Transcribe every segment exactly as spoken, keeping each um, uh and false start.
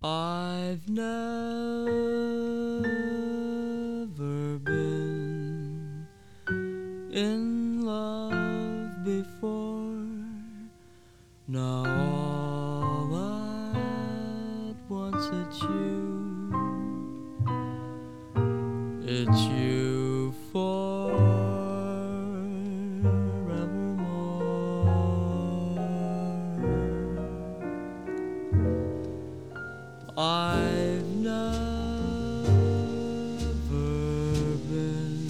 I've never been in love before. Now all at once it's you, it's you forevermore. I've never been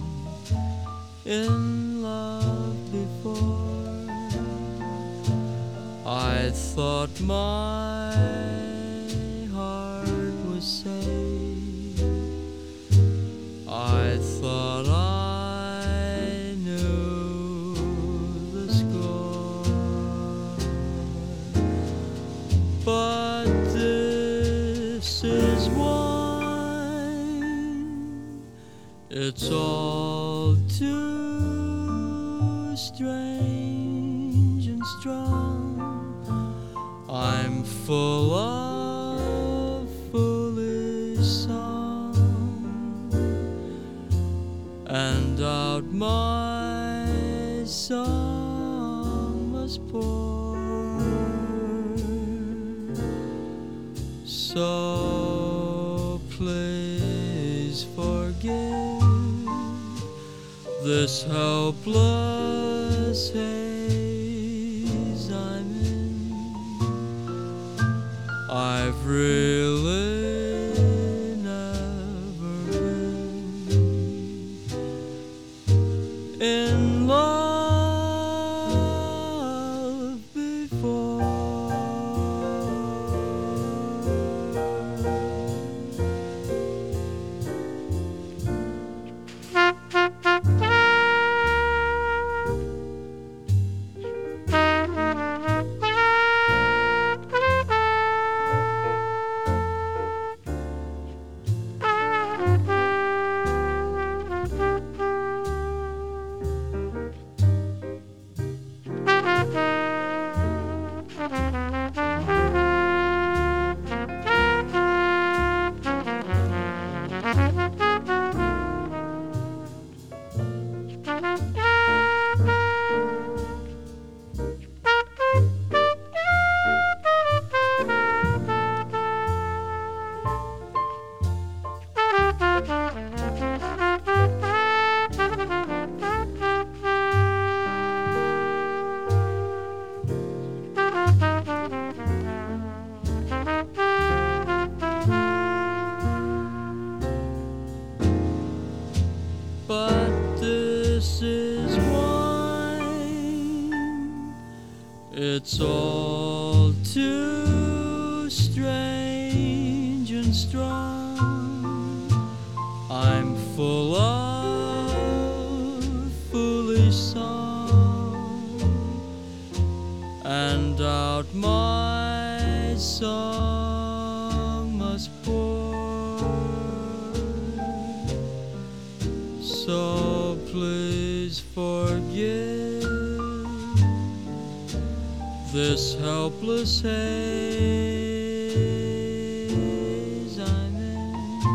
in love before. I thought my heart was safe. I thought I knew the score, but this is wine. It's all too strange and strong. I'm full of foolish song, and out my song must pour. So please forgive this helpless haze I'm in. I've really never been in love before. But this is wine. It's all too strange and strong. I'm full of foolish song, and out my song must pour. So please forgive this helpless haze I'm in.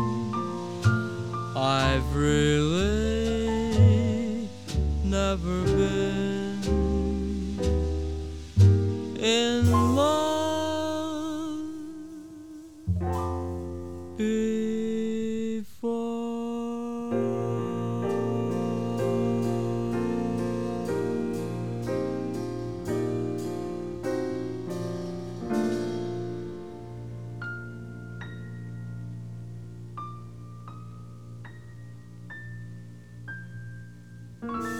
I've really never been in love before. Thank you.